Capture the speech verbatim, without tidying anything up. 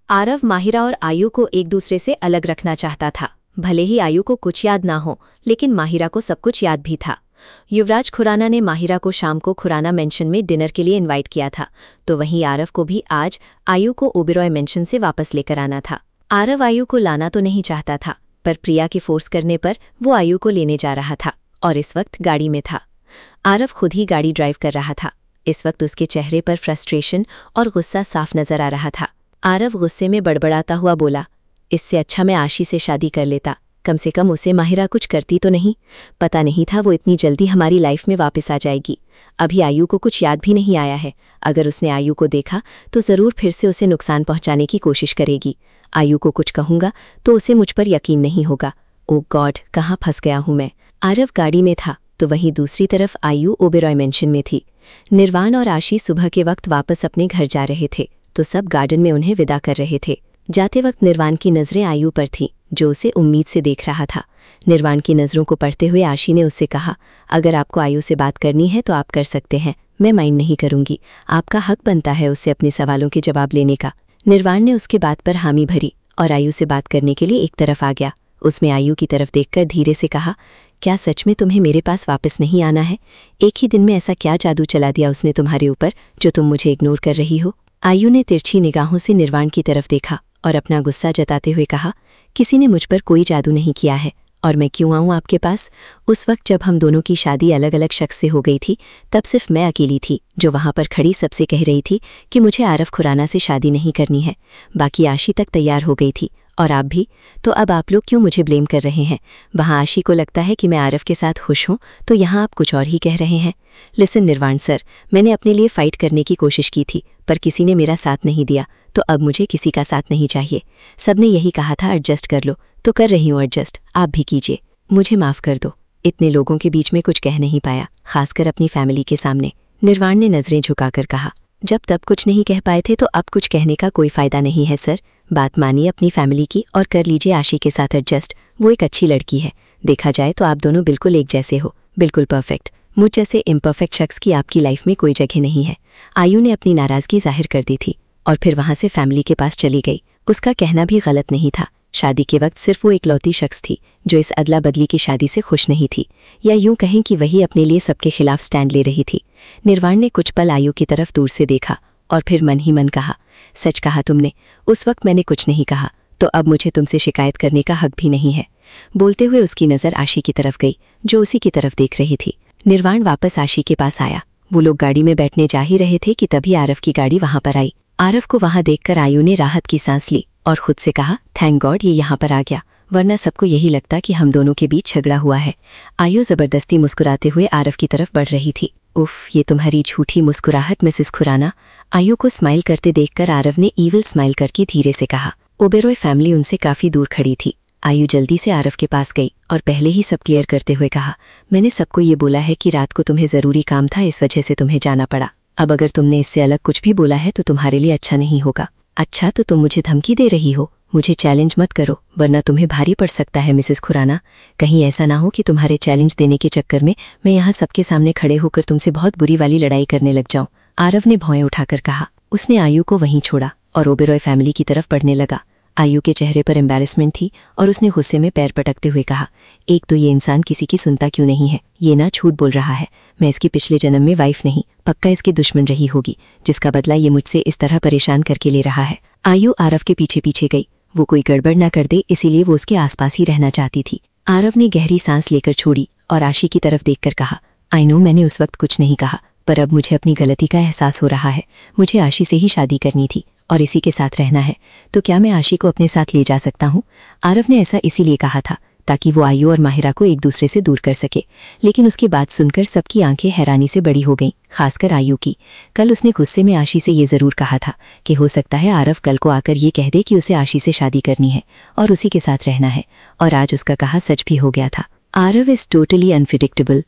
आरव माहिरा और आयु को एक दूसरे से अलग रखना चाहता था। भले ही आयु को कुछ याद ना हो, लेकिन माहिरा को सब कुछ याद भी था। युवराज खुराना ने माहिरा को शाम को खुराना मेंशन में डिनर के लिए इनवाइट किया था, तो वहीं आरव को भी आज आयु को ओबेरॉय मेंशन से वापस लेकर आना था। आरव आयु को लाना तो नहीं चाहता था, पर प्रिया के फोर्स करने पर वो आयु को लेने जा रहा था और इस वक्त गाड़ी में था। आरव खुद ही गाड़ी ड्राइव कर रहा था। इस वक्त उसके चेहरे पर फ्रस्ट्रेशन और गुस्सा साफ नजर आ रहा था। आरव गुस्से में बड़बड़ाता हुआ बोला, इससे अच्छा मैं आशी से शादी कर लेता, कम से कम उसे माहिरा कुछ करती तो नहीं। पता नहीं था वो इतनी जल्दी हमारी लाइफ में वापस आ जाएगी। अभी आयु को कुछ याद भी नहीं आया है। अगर उसने आयु को देखा तो ज़रूर फिर से उसे नुकसान पहुंचाने की कोशिश करेगी। आयु को कुछ कहूँगा तो उसे मुझ पर यकीन नहीं होगा। ओ गॉड, कहाँ फंस गया हूँ मैं। आरव गाड़ी में था तो वहीं दूसरी तरफ आयु ओबेरॉय मेंशन में थी। निर्वाण और आशी सुबह के वक्त वापस अपने घर जा रहे थे, तो सब गार्डन में उन्हें विदा कर रहे थे। जाते वक्त निर्वाण की नज़रें आयु पर थीं, जो उसे उम्मीद से देख रहा था। निर्वाण की नज़रों को पढ़ते हुए आशी ने उससे कहा, अगर आपको आयु से बात करनी है तो आप कर सकते हैं, मैं माइंड नहीं करूंगी। आपका हक बनता है उससे अपने सवालों के जवाब लेने का। निर्वाण ने उसके बात पर हामी भरी और आयु से बात करने के लिए एक तरफ आ गया। उसमें आयु की तरफ देखकर धीरे से कहा, क्या सच में तुम्हें मेरे पास वापस नहीं आना है? एक ही दिन में ऐसा क्या जादू चला दिया उसने तुम्हारे ऊपर जो तुम मुझे इग्नोर कर रही हो? आयु ने तिरछी निगाहों से निर्वाण की तरफ देखा और अपना गुस्सा जताते हुए कहा, किसी ने मुझ पर कोई जादू नहीं किया है और मैं क्यों आऊँ आपके पास? उस वक्त जब हम दोनों की शादी अलग अलग शख्स से हो गई थी, तब सिर्फ मैं अकेली थी जो वहाँ पर खड़ी सबसे कह रही थी कि मुझे आरव खुराना से शादी नहीं करनी है। बाकी आशी तक तैयार हो गई थी और आप भी। तो अब आप लोग क्यों मुझे ब्लेम कर रहे हैं? वहाँ आशी को लगता है कि मैं आरव के साथ खुश हूँ, तो यहाँ आप कुछ और ही कह रहे हैं। लिसन निर्वाण सर, मैंने अपने लिए फ़ाइट करने की कोशिश की थी, पर किसी ने मेरा साथ नहीं दिया, तो अब मुझे किसी का साथ नहीं चाहिए। सबने यही कहा था एडजस्ट कर लो, तो कर रही हूँ एडजस्ट, आप भी कीजिए। मुझे माफ़ कर दो। इतने लोगों के बीच में कुछ कह नहीं पाया, खासकर अपनी फैमिली के सामने। निर्वाण ने नज़रें झुकाकर कहा, जब तब कुछ नहीं कह पाए थे तो अब कुछ कहने का कोई फ़ायदा नहीं है सर। बात मानिए अपनी फैमिली की और कर लीजिए आशी के साथ एडजस्ट। वो एक अच्छी लड़की है, देखा जाए तो आप दोनों बिल्कुल एक जैसे हो, बिल्कुल परफेक्ट। मुझ जैसे इम्परफेक्ट शख्स की आपकी लाइफ में कोई जगह नहीं है। आयु ने अपनी नाराज़गी जाहिर कर दी थी और फिर वहाँ से फैमिली के पास चली गई। उसका कहना भी गलत नहीं था। शादी के वक्त सिर्फ वो इकलौती शख्स थी जो इस अदला बदली की शादी से खुश नहीं थी, या यूं कहें कि वही अपने लिए सबके खिलाफ स्टैंड ले रही थी। निर्वाण ने कुछ पल आयु की तरफ दूर से देखा और फिर मन ही मन कहा, सच कहा तुमने, उस वक्त मैंने कुछ नहीं कहा, तो अब मुझे तुमसे शिकायत करने का हक भी नहीं है। बोलते हुए उसकी नज़र आशी की तरफ गई, जो उसी की तरफ देख रही थी। निर्वाण वापस आशी के पास आया। वो लोग गाड़ी में बैठने जा ही रहे थे कि तभी आरव की गाड़ी वहां पर आई। आरव को वहां देखकर आयु ने राहत की सांस ली और खुद से कहा, थैंक गॉड ये यहाँ पर आ गया, वरना सबको यही लगता कि हम दोनों के बीच झगड़ा हुआ है। आयु जबरदस्ती मुस्कुराते हुए आरव की तरफ बढ़ रही थी। उफ, ये तुम्हारी झूठी मुस्कुराहट मिसेस खुराना। आयु को स्माइल करते देखकर आरव ने ईविल स्माइल करके धीरे से कहा। ओबेरॉय फैमिली उनसे काफी दूर खड़ी थी। आयु जल्दी से आरव के पास गई और पहले ही सब क्लियर करते हुए कहा, मैंने सबको ये बोला है कि रात को तुम्हें ज़रूरी काम था, इस वजह से तुम्हें जाना पड़ा। अब अगर तुमने इससे अलग कुछ भी बोला है तो तुम्हारे लिए अच्छा नहीं होगा। अच्छा, तो तुम मुझे धमकी दे रही हो? मुझे चैलेंज मत करो, वरना तुम्हें भारी पड़ सकता है मिसेस खुराना। कहीं ऐसा ना हो कि तुम्हारे चैलेंज देने के चक्कर में मैं यहाँ सबके सामने खड़े होकर तुमसे बहुत बुरी वाली लड़ाई करने लग जाऊं। आरव ने भौएं उठाकर कहा। उसने आयु को वहीं छोड़ा और ओबेरॉय फैमिली की तरफ बढ़ने लगा। आयु के चेहरे पर एम्बैरेसमेंट थी और उसने गुस्से में पैर पटकते हुए कहा, एक तो ये इंसान किसी की सुनता क्यों नहीं है? ये ना झूठ बोल रहा है। मैं इसकी पिछले जन्म में वाइफ नहीं, पक्का इसकी दुश्मन रही होगी, जिसका बदला ये मुझसे इस तरह परेशान करके ले रहा है। आयु आरव के पीछे पीछे गई। वो कोई गड़बड़ ना कर दे, इसीलिए वो उसके आसपास ही रहना चाहती थी। आरव ने गहरी सांस लेकर छोड़ी और आशी की तरफ देखकर कहा, आई नो मैंने उस वक्त कुछ नहीं कहा, पर अब मुझे अपनी गलती का एहसास हो रहा है। मुझे आशी से ही शादी करनी थी और इसी के साथ रहना है, तो क्या मैं आशी को अपने साथ ले जा सकता हूँ? आरव ने ऐसा इसीलिए कहा था ताकि वो आयु और माहिरा को एक दूसरे से दूर कर सके, लेकिन उसकी बात सुनकर सबकी आंखें हैरानी से बड़ी हो गईं, खासकर आयु की। कल उसने गुस्से में आशी से ये ज़रूर कहा था कि हो सकता है आरव कल को आकर ये कह दे कि उसे आशी से शादी करनी है और उसी के साथ रहना है, और आज उसका कहा सच भी हो गया था। Aarav is totally unpredictable.